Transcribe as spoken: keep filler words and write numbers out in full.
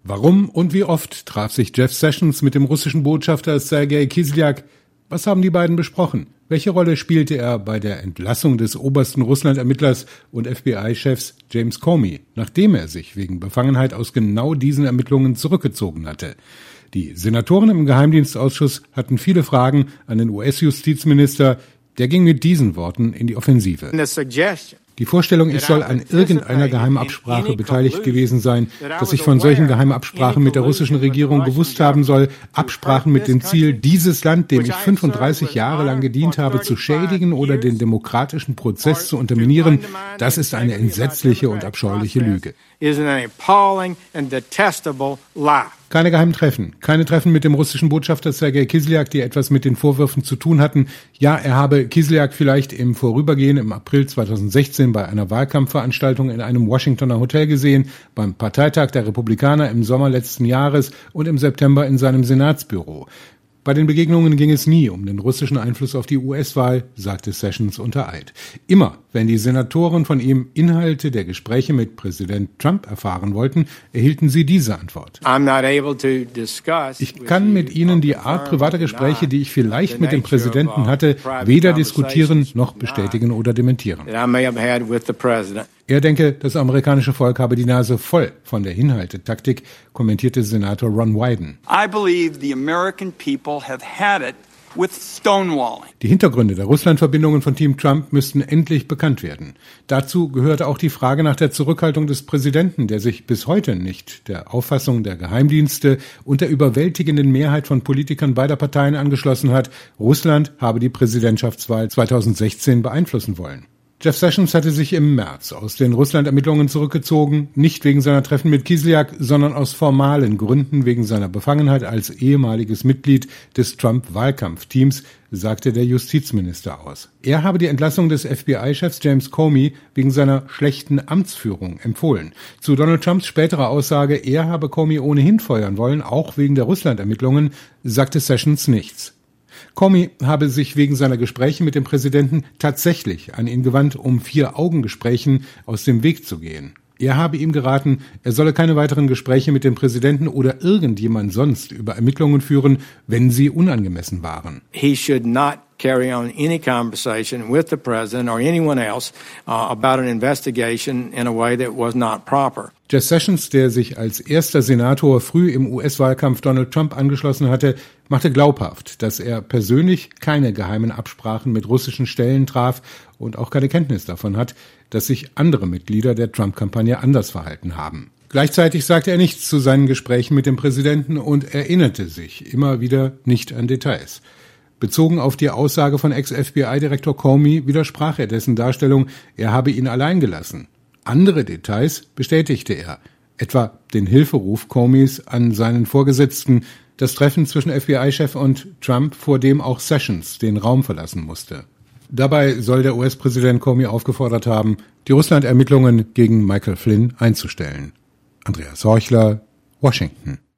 Warum und wie oft traf sich Jeff Sessions mit dem russischen Botschafter Sergei Kislyak? Was haben die beiden besprochen? Welche Rolle spielte er bei der Entlassung des obersten Russland-Ermittlers und F B I-Chefs James Comey, nachdem er sich wegen Befangenheit aus genau diesen Ermittlungen zurückgezogen hatte? Die Senatoren im Geheimdienstausschuss hatten viele Fragen an den U S-Justizminister. Der ging mit diesen Worten in die Offensive. Die Vorstellung, ich soll an irgendeiner geheimen Absprache beteiligt gewesen sein, dass ich von solchen geheimen Absprachen mit der russischen Regierung gewusst haben soll, Absprachen mit dem Ziel, dieses Land, dem ich fünfunddreißig Jahre lang gedient habe, zu schädigen oder den demokratischen Prozess zu unterminieren, das ist eine entsetzliche und abscheuliche Lüge. Keine geheimen Treffen, keine Treffen mit dem russischen Botschafter Sergei Kislyak, die etwas mit den Vorwürfen zu tun hatten. Ja, er habe Kislyak vielleicht im Vorübergehen im April zweitausendsechzehn bei einer Wahlkampfveranstaltung in einem Washingtoner Hotel gesehen, beim Parteitag der Republikaner im Sommer letzten Jahres und im September in seinem Senatsbüro. Bei den Begegnungen ging es nie um den russischen Einfluss auf die U S-Wahl, sagte Sessions unter Eid. Immer, wenn die Senatoren von ihm Inhalte der Gespräche mit Präsident Trump erfahren wollten, erhielten sie diese Antwort. Ich kann mit Ihnen die Art privater Gespräche, die ich vielleicht mit dem Präsidenten hatte, weder diskutieren noch bestätigen oder dementieren. Er denke, das amerikanische Volk habe die Nase voll von der Hinhaltetaktik, kommentierte Senator Ron Wyden. I believe the American people have had it with stonewalling. Die Hintergründe der Russland-Verbindungen von Team Trump müssten endlich bekannt werden. Dazu gehörte auch die Frage nach der Zurückhaltung des Präsidenten, der sich bis heute nicht der Auffassung der Geheimdienste und der überwältigenden Mehrheit von Politikern beider Parteien angeschlossen hat, Russland habe die Präsidentschaftswahl zweitausendsechzehn beeinflussen wollen. Jeff Sessions hatte sich im März aus den Russland-Ermittlungen zurückgezogen, nicht wegen seiner Treffen mit Kislyak, sondern aus formalen Gründen wegen seiner Befangenheit als ehemaliges Mitglied des Trump-Wahlkampfteams, sagte der Justizminister aus. Er habe die Entlassung des F B I-Chefs James Comey wegen seiner schlechten Amtsführung empfohlen. Zu Donald Trumps späterer Aussage, er habe Comey ohnehin feuern wollen, auch wegen der Russland-Ermittlungen, sagte Sessions nichts. Comey habe sich wegen seiner Gespräche mit dem Präsidenten tatsächlich an ihn gewandt, um Vier-Augen-Gesprächen aus dem Weg zu gehen. Er habe ihm geraten, er solle keine weiteren Gespräche mit dem Präsidenten oder irgendjemand sonst über Ermittlungen führen, wenn sie unangemessen waren. He should not carry on any conversation with the president or anyone else uh, about an investigation in a way that was not proper. Jeff Sessions, der sich als erster Senator früh im U S-Wahlkampf Donald Trump angeschlossen hatte, machte glaubhaft, dass er persönlich keine geheimen Absprachen mit russischen Stellen traf und auch keine Kenntnis davon hat, dass sich andere Mitglieder der Trump-Kampagne anders verhalten haben. Gleichzeitig sagte er nichts zu seinen Gesprächen mit dem Präsidenten und erinnerte sich immer wieder nicht an Details. Bezogen auf die Aussage von Ex-F B I-Direktor Comey widersprach er dessen Darstellung, er habe ihn allein gelassen. Andere Details bestätigte er, etwa den Hilferuf Comeys an seinen Vorgesetzten, das Treffen zwischen F B I-Chef und Trump, vor dem auch Sessions den Raum verlassen musste. Dabei soll der U S-Präsident Comey aufgefordert haben, die Russland-Ermittlungen gegen Michael Flynn einzustellen. Andreas Horchler, Washington.